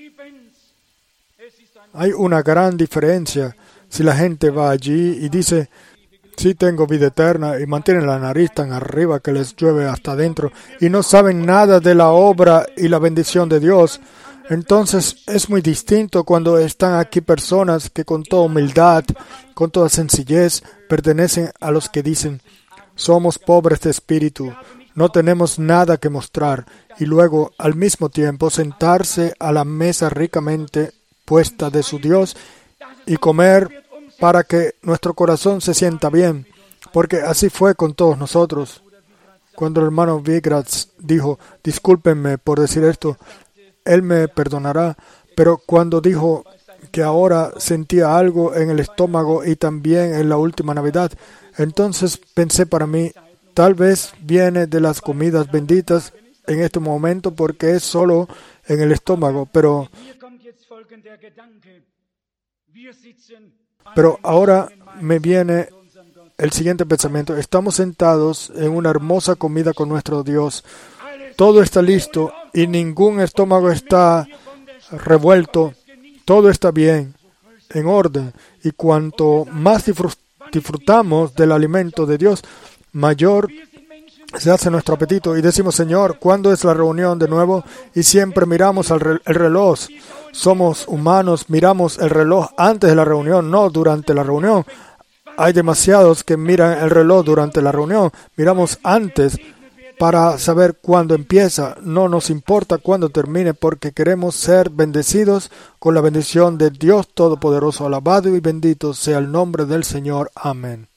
Hay una gran diferencia si la gente va allí y dice, sí tengo vida eterna, y mantienen la nariz tan arriba que les llueve hasta adentro, y no saben nada de la obra y la bendición de Dios. Entonces es muy distinto cuando están aquí personas que con toda humildad, con toda sencillez, pertenecen a los que dicen, somos pobres de espíritu, no tenemos nada que mostrar, y luego al mismo tiempo sentarse a la mesa ricamente puesta de su Dios y comer para que nuestro corazón se sienta bien, porque así fue con todos nosotros. Cuando el hermano Vigratz dijo, discúlpenme por decir esto, él me perdonará, pero cuando dijo que ahora sentía algo en el estómago y también en la última Navidad, entonces pensé para mí, tal vez viene de las comidas benditas en este momento porque es solo en el estómago, pero ahora me viene el siguiente pensamiento. Estamos sentados en una hermosa comida con nuestro Dios. Todo está listo y ningún estómago está revuelto. Todo está bien, en orden. Y cuanto más disfrutamos del alimento de Dios, mayor se hace nuestro apetito y decimos, Señor, ¿cuándo es la reunión de nuevo? Y siempre miramos el reloj. Somos humanos, miramos el reloj antes de la reunión, no durante la reunión. Hay demasiados que miran el reloj durante la reunión. Miramos antes para saber cuándo empieza. No nos importa cuándo termine porque queremos ser bendecidos con la bendición de Dios Todopoderoso. Alabado y bendito sea el nombre del Señor. Amén.